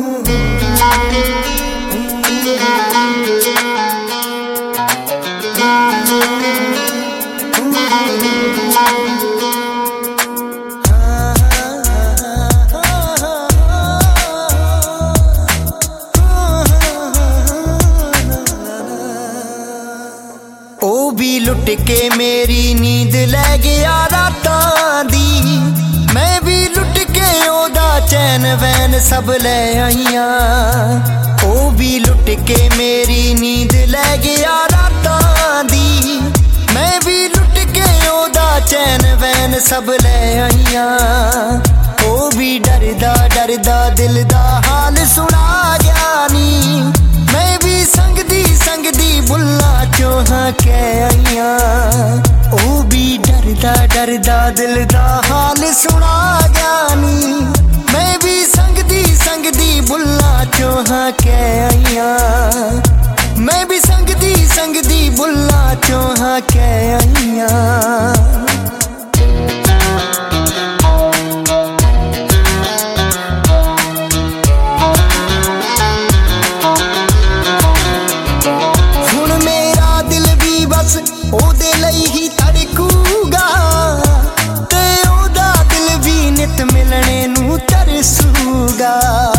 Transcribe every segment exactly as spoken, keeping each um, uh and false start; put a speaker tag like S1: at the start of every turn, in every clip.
S1: भी लुट के मेरी नींद लै गया रातां दी, मैं भी लुट के ओदा चैन वैन सब लै आईयां। ओ भी लुट के मेरी नींद लै गया रातां दी, मैं भी लुट के ओदा चैन वैन सब लै आईयां। ओ भी डरदा डरदा दिल दा हाल सुना गया नी, मैं भी संगदी संगदी बुल्ला चोहा कै आईयां। ओ भी डरदा डरदा दिल दा हाल सुना गया नी, मैं भी संगदी संगदी बुल्ला चोहा कै आईयां। मैं भी संगदी संगदी बुल्ला चोहा कै आईयां। ओदे लई ही धड़कूगा ते ओदा दिल भी नित मिलने नू तरसूगा।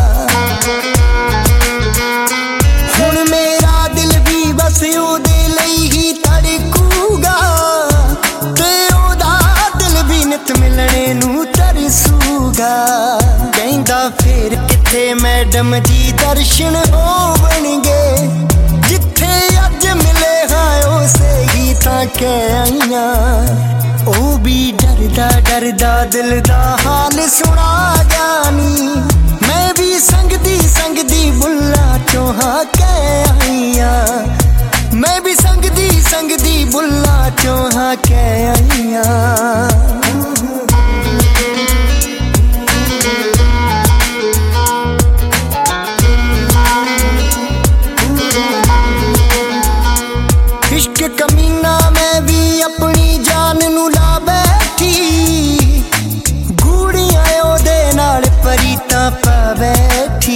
S1: हुण मेरा दिल भी बस ओदे लई ही धड़कूगा ते ओदा दिल भी नित मिलने नू तरसूगा। कहंदा फिर किथे मैडम जी दर्शन होवणगे, जिथे अज मिले हां उसे तां कै आईयां। ओ भी डरदा डरदा दिल दा हाल सुना गया नी, मैं भी संगदी संगदी बुल्ला चोहा कै आईयां। मैं भी संगदी संगदी बुल्ला चोहा कै आईयां। इश्क कमीना मैं भी अपनी जान नू ला बैठी, गूड़ियां ओदे नाल परीतां पा बैठी।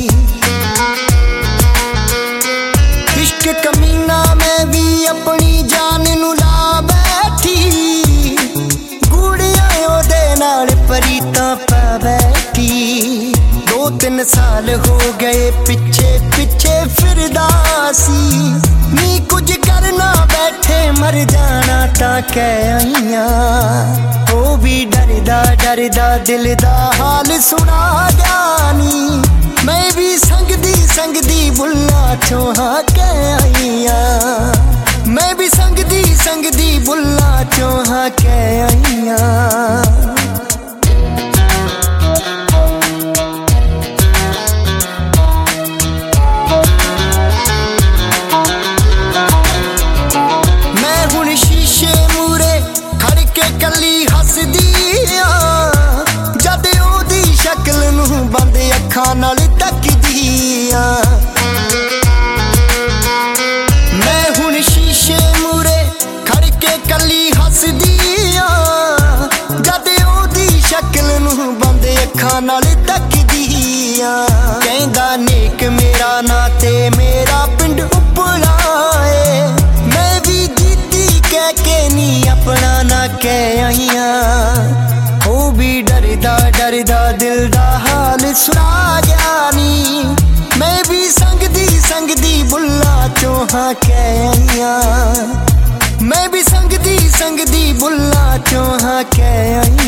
S1: इश्क कमीना मैं भी अपनी जान नू ला बैठी, गूड़ियां ओदे नाल परीतां पा बैठी। दो तीन साल हो गए पिछे पिछे फिरदा सी, नी कुछ करना बैठे मर जाना तां कै आईयां। ओ भी डरदा डरदा दिल दा हाल सुना गया नी, मैं भी संगदी संगदी बुल्ला चोहा कै आईयां। मैं भी संगदी संगदी बुल्ला चोहा कै आईयां। कली हसदिया जद ओदी शक्ल नू बंद अखां नाल तकदिया, मैं हुण शीशे मूरे खड़ के कली हसदिया जद ओदी शक्ल नू बंद अखां नाल तकदिया। कहंदा नेक मेरा ना ते मेरा पिंड उपला ए, मैं भी जीती कह के नी अपना ना कै आईयां। ओ भी डरदा डरदा दिल दा हाल सुना गया नी, मैं भी संगदी संगदी बुल्ला चोहा कै आईयां। मैं भी संगदी संगदी बुल्ला चोहा कै आईयां।